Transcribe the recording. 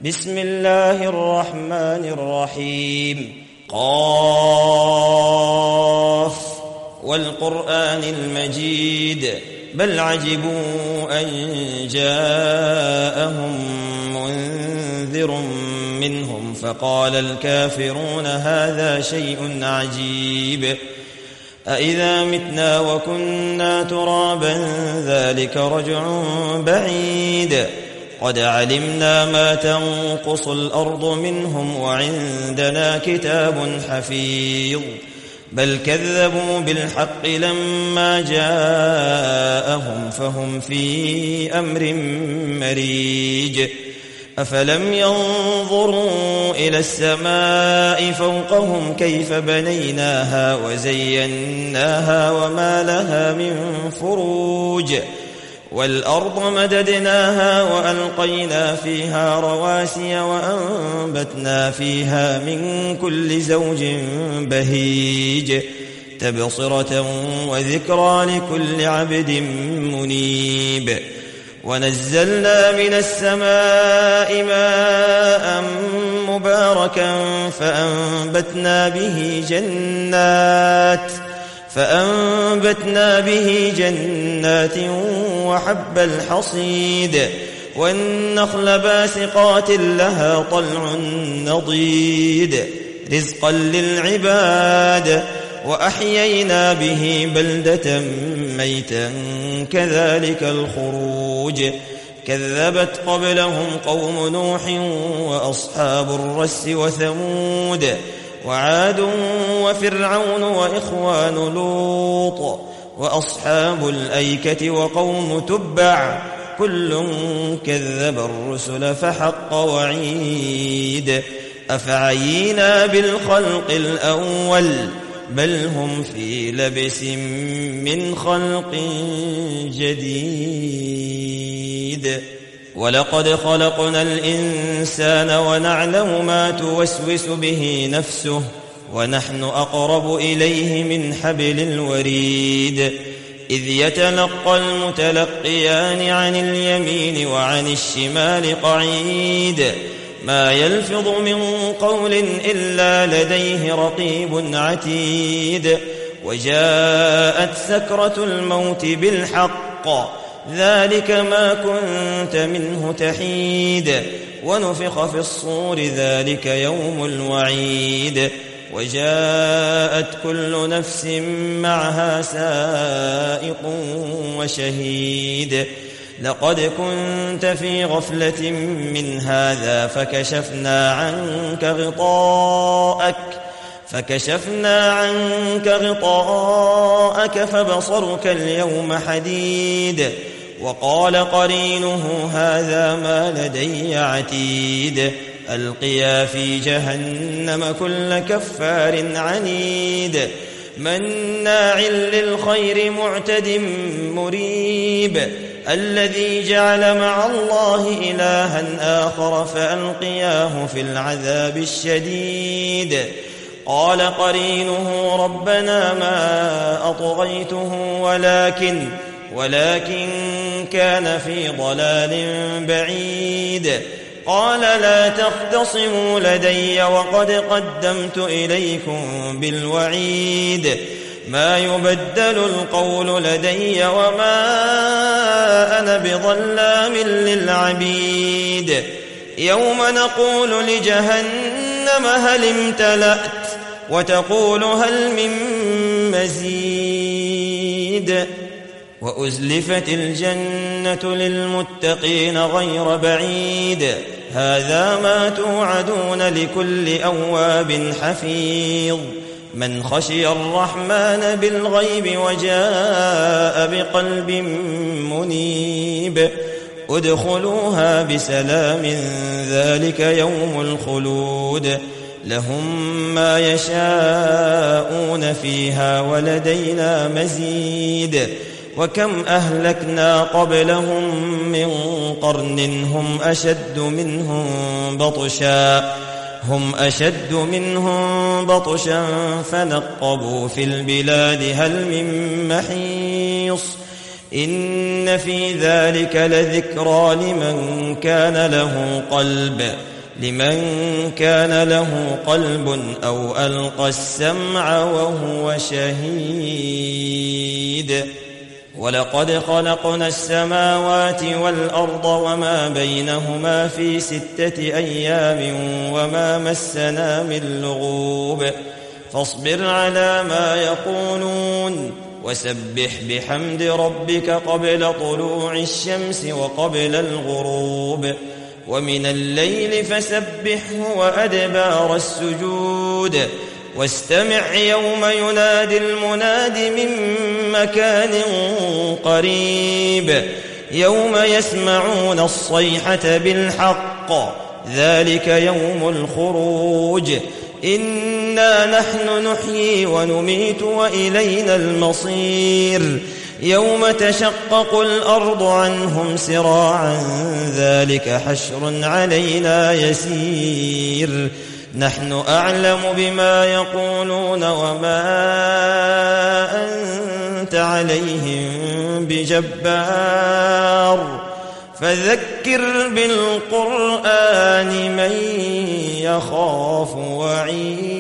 بسم الله الرحمن الرحيم. قاف والقرآن المجيد بل عجبوا أن جاءهم منذر منهم فقال الكافرون هذا شيء عجيب أإذا متنا وكنا ترابا ذلك رجع بعيد قد علمنا ما تنقص الأرض منهم وعندنا كتاب حفيظ بل كذبوا بالحق لما جاءهم فهم في أمر مريج أفلم ينظروا إلى السماء فوقهم كيف بنيناها وزيناها وما لها من فروج والأرض مددناها وألقينا فيها رواسي وأنبتنا فيها من كل زوج بهيج تبصرة وذكرى لكل عبد منيب ونزلنا من السماء ماء مباركا فأنبتنا به جنات وحب الحصيد والنخل باسقات لها طلع نضيد رزقا للعباد وأحيينا به بلدة ميتا كذلك الخروج كذبت قبلهم قوم نوح وأصحاب الرس وثمود وعاد وفرعون وإخوان لوط وأصحاب الأيكة وقوم تبع كل كذب الرسل فحق وعيد أفعينا بالخلق الأول بل هم في لبس من خلق جديد ولقد خلقنا الإنسان ونعلم ما توسوس به نفسه ونحن أقرب إليه من حبل الوريد إذ يتلقى المتلقيان عن اليمين وعن الشمال قعيد ما يلفظ من قول إلا لديه رقيب عتيد وجاءت سكرة الموت بالحق ذلك ما كنت منه تحيد ونفخ في الصور ذلك يوم الوعيد وجاءت كل نفس معها سائق وشهيد لقد كنت في غفلة من هذا فكشفنا عنك غطاءك فبصرك اليوم حديد وقال قرينه هذا ما لدي عتيد ألقيا في جهنم كل كفار عنيد مناع للخير معتد مريب الذي جعل مع الله إلها آخر فألقياه في العذاب الشديد قال قرينه ربنا ما أطغيته ولكن كان في ضلال بعيد قال لا تختصموا لدي وقد قدمت إليكم بالوعيد ما يبدل القول لدي وما أنا بظلام للعبيد يوم نقول لجهنم هل امتلأت وتقول هل من مزيد وأزلفت الجنة للمتقين غير بعيد هذا ما توعدون لكل أواب حفيظ من خشي الرحمن بالغيب وجاء بقلب منيب ادخلوها بسلام ذلك يوم الخلود لهم ما يشاءون فيها ولدينا مزيد وكم أهلكنا قبلهم من قرن هم أشد منهم بطشا فنقبوا في البلاد هل من محيص إن في ذلك لذكرى لمن كان له قلب لمن كان له قلب أو ألقى السمع وهو شهيد ولقد خلقنا السماوات والأرض وما بينهما في 6 أيام وما مسنا من لغوب فاصبر على ما يقولون وسبح بحمد ربك قبل طلوع الشمس وقبل الغروب ومن الليل فسبحه وأدبار السجود واستمع يوم ينادي المناد من مكان قريب يوم يسمعون الصيحة بالحق ذلك يوم الخروج إنا نحن نحيي ونميت وإلينا المصير يوم تشقق الأرض عنهم سراعا ذلك حشر علينا يسير نحن أعلم بما يقولون وما أنت عليهم بجبار فذكر بالقرآن من يخاف وعيد